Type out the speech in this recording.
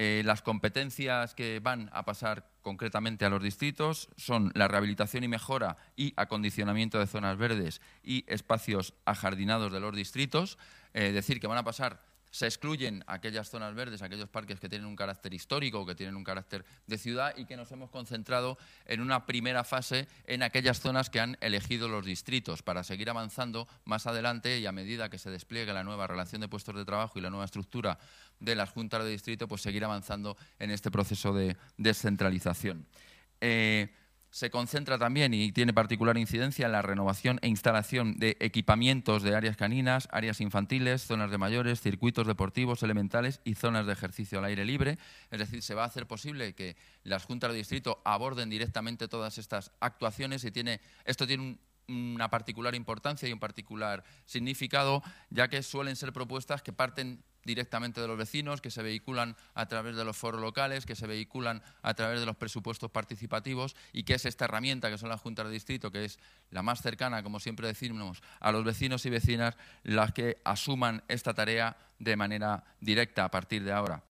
Las competencias que van a pasar concretamente a los distritos son la rehabilitación y mejora y acondicionamiento de zonas verdes y espacios ajardinados de los distritos. Decir que van a pasar, se excluyen aquellas zonas verdes, aquellos parques que tienen un carácter histórico o que tienen un carácter de ciudad, y que nos hemos concentrado en una primera fase en aquellas zonas que han elegido los distritos, para seguir avanzando más adelante y a medida que se despliegue la nueva relación de puestos de trabajo y la nueva estructura de las juntas de distrito, pues seguir avanzando en este proceso de descentralización. Se concentra también y tiene particular incidencia en la renovación e instalación de equipamientos de áreas caninas, áreas infantiles, zonas de mayores, circuitos deportivos elementales y zonas de ejercicio al aire libre. Es decir, se va a hacer posible que las juntas de distrito aborden directamente todas estas actuaciones, y esto tiene una particular importancia y un particular significado, ya que suelen ser propuestas que parten directamente de los vecinos, que se vehiculan a través de los foros locales, que se vehiculan a través de los presupuestos participativos, y que es esta herramienta que son las juntas de distrito, que es la más cercana, como siempre decimos, a los vecinos y vecinas, las que asuman esta tarea de manera directa a partir de ahora.